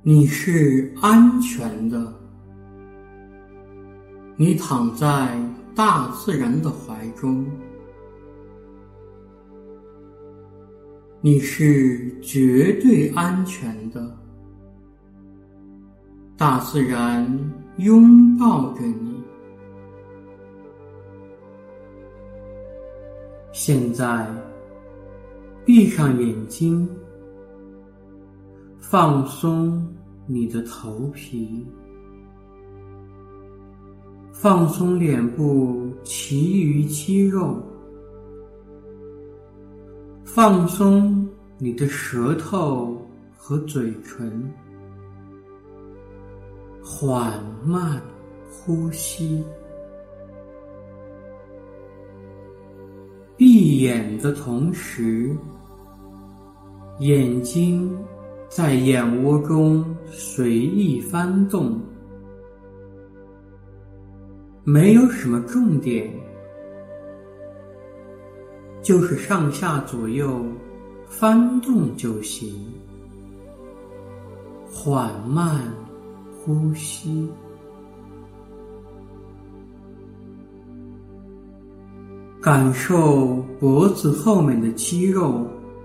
你是安全的，你躺在大自然的怀中，你是绝对安全的，大自然拥抱着你。现在闭上眼睛，放松你的头皮，放松脸部其余肌肉，放松你的舌头和嘴唇，缓慢呼吸。闭眼的同时，眼睛在眼窝中随意翻动，没有什么重点，就是上下左右翻动就行。缓慢呼吸，感受脖子后面的肌肉。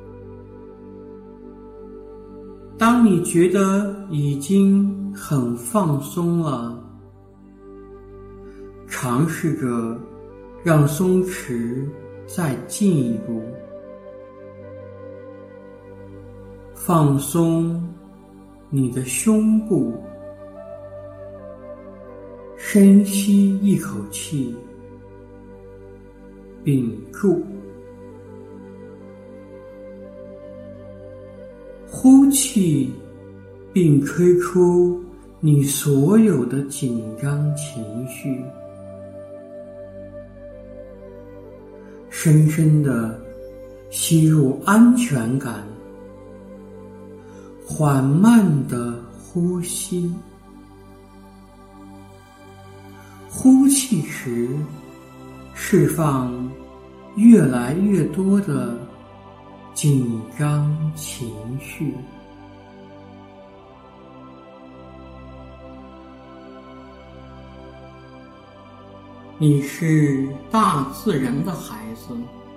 当你觉得已经很放松了，尝试着让松弛再进一步，放松你的胸部，深吸一口气，屏住，呼气，并吹出你所有的紧张情绪。深深地吸入安全感，缓慢地呼吸。呼气时，释放越来越多的紧张情绪。你是大自然的孩子，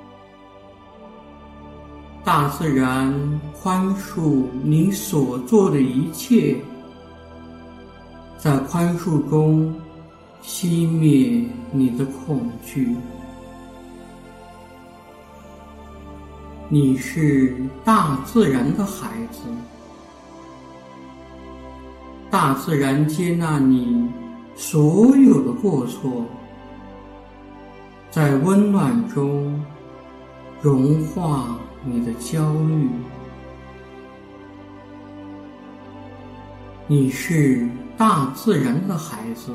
大自然宽恕你所做的一切，在宽恕中熄灭你的恐惧。你是大自然的孩子，大自然接纳你所有的过错，在温暖中融化你的焦虑。你是大自然的孩子，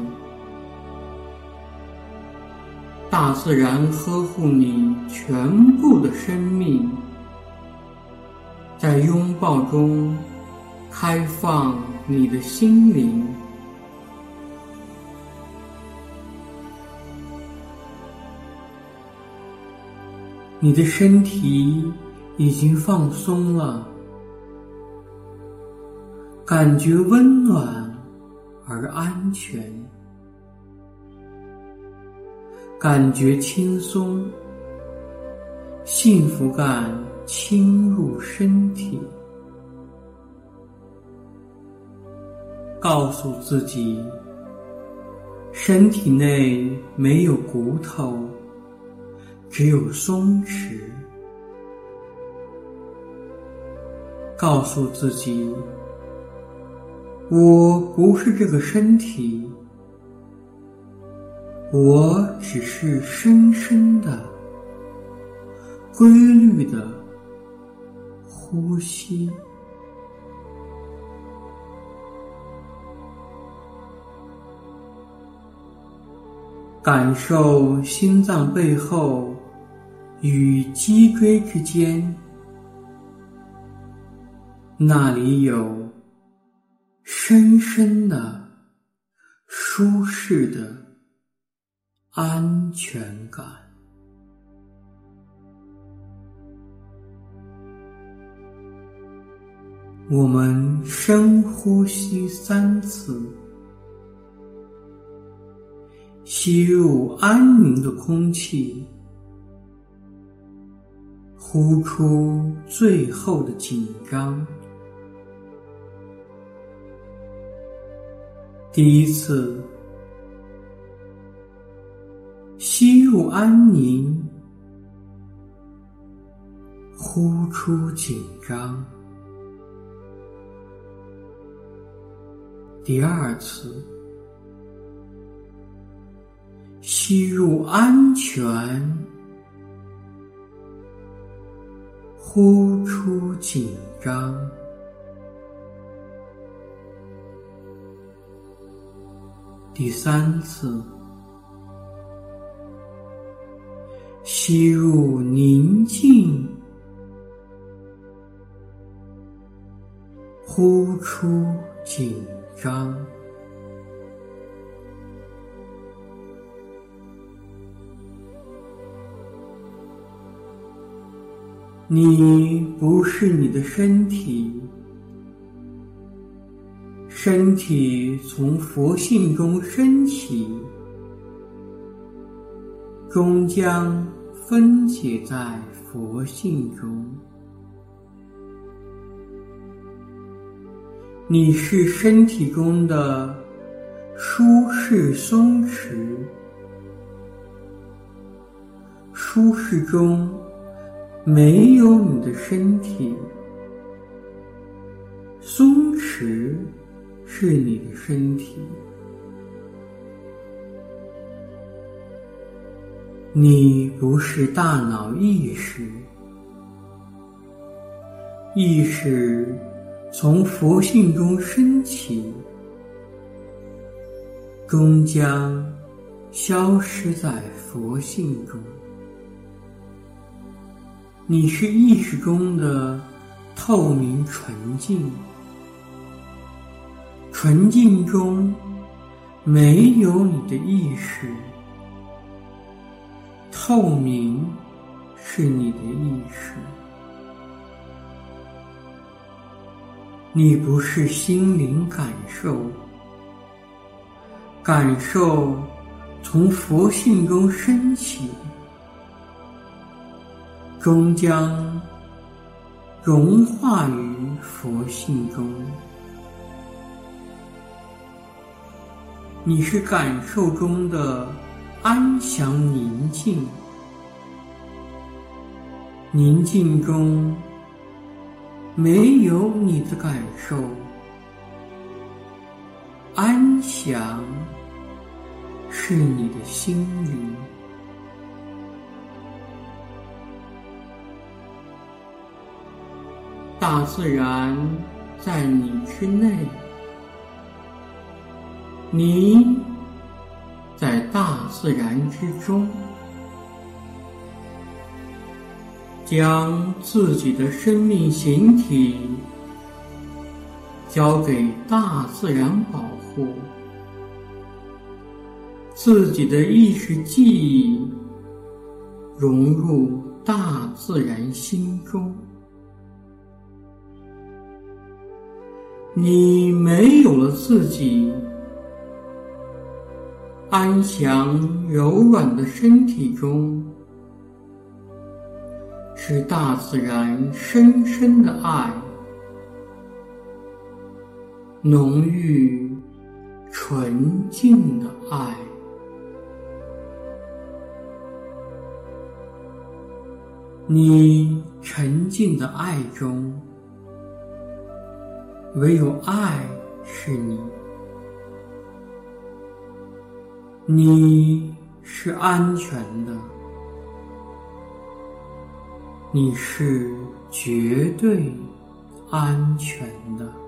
大自然呵护你全部的生命，在拥抱中开放你的心灵。你的身体已经放松了，感觉温暖而安全，感觉轻松，幸福感侵入身体。告诉自己，身体内没有骨头，只有松弛。告诉自己，我不是这个身体，我只是深深的、规律的呼吸。感受心脏背后与脊椎之间，那里有深深的、舒适的安全感。 我们深呼吸3次，吸入安宁的空气，呼出最后的紧张。第1次，吸入安宁，呼出紧张。第2次，吸入安全，呼出紧张。第3次，吸入宁静，呼出紧张。你不是你的身体，身体从佛性中升起，终将分解在佛性中。你是身体中的舒适松弛，舒适中没有你的身体，松弛是你的身体。你不是大脑意识，意识从佛性中升起，终将消失在佛性中。你是意识中的透明纯净，纯净中没有你的意识，透明是你的意识。你不是心灵感受，感受从佛性中升起，终将融化于佛性中。你是感受中的安详宁静，宁静中没有你的感受，安详是你的心灵。大自然在你之内，你在大自然之中，将自己的生命形体交给大自然保护，自己的意识记忆融入大自然心中。你没有了自己，安详柔软的身体中是大自然深深的爱，浓郁纯净的爱。你沉浸的爱中，唯有爱是你。你是安全的，你是绝对安全的。